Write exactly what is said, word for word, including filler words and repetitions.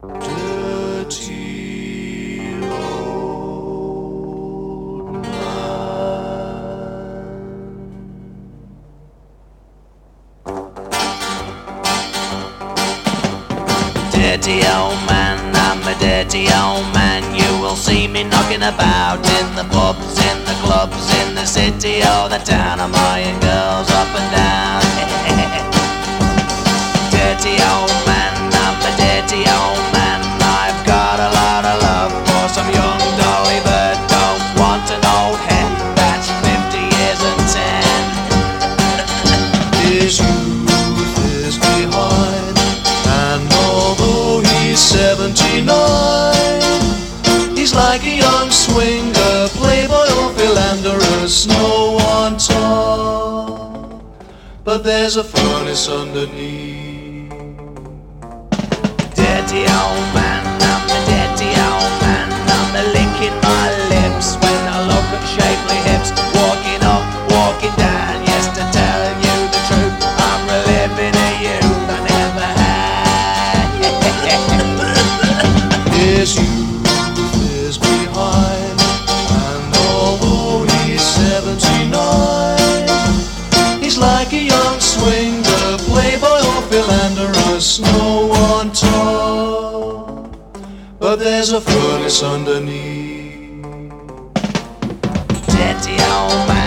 Dirty old Dirty old man, I'm a dirty old man. You will see me knocking about in the pubs, in the clubs, in the city or the town. I'm eyeing girls up and down. Dirty old man, I'm a dirty old man. I've got a lot of love for some young dolly but don't want an old hen that's fifty years and ten. His youth is behind, and although he's seventy-nine, he's like a young swinger, playboy or philanderous, no one tall, but there's a furnace underneath. Dirty old man, I'm a dirty old man. I'm a licking my lips when I look at shapely hips. Walking up, walking down, yes, to tell you the truth, I'm reliving a youth I never had. His youth is behind, and although he's seventy-nine, he's like a young swinger, playboy or philanderous, no one tall, but there's a furnace underneath. Dirty old man.